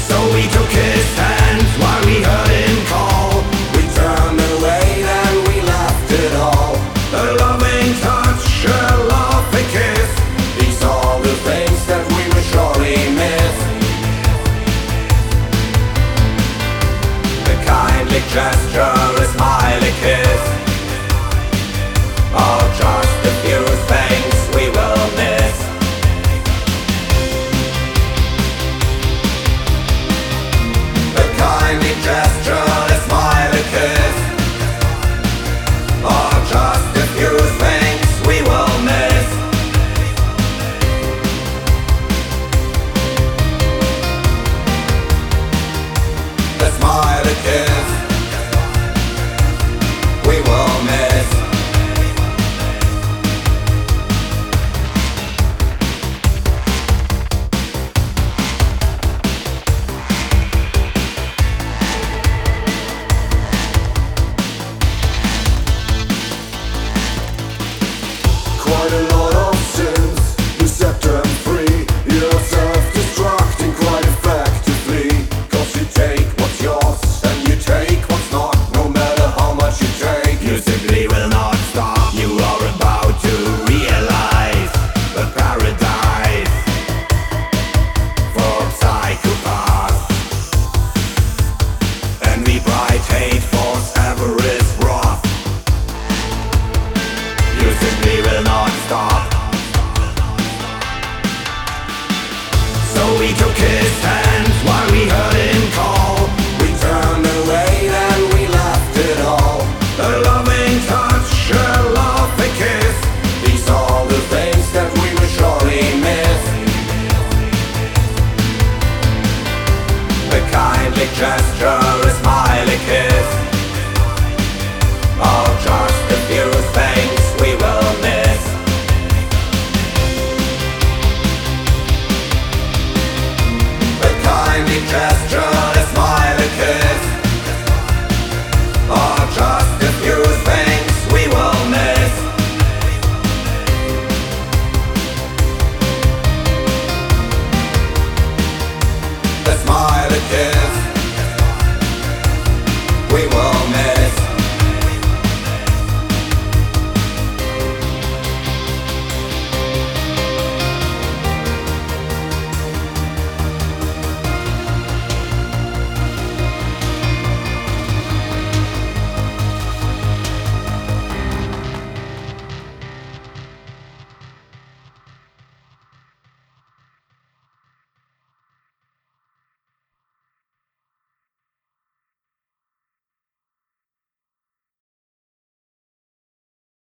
So we took his hands while we heard him call. We turned away, then we left it all. A loving touch, a laughing kiss. These are the things that we will surely miss. A kindly gesture, a smiley kiss, are just a few things we will miss. A kindly gesture, a smiley kiss, are just a few things we will miss. A smiley kiss, we will miss. Quite a lot of sins, you set them free. You're self-destructing quite effectively. Cause you take what's yours and you take what's not, no matter how much you take. You simply will not stop. You are about to realize the paradise for psychopaths. Envy, pride, hate, force, avarice, wrath. You simply will not stop. So we took his hands while we heard him call. We turned away, then we left it all. A loving touch, a laughing kiss. These are the things that we will surely miss. A kindly gesture,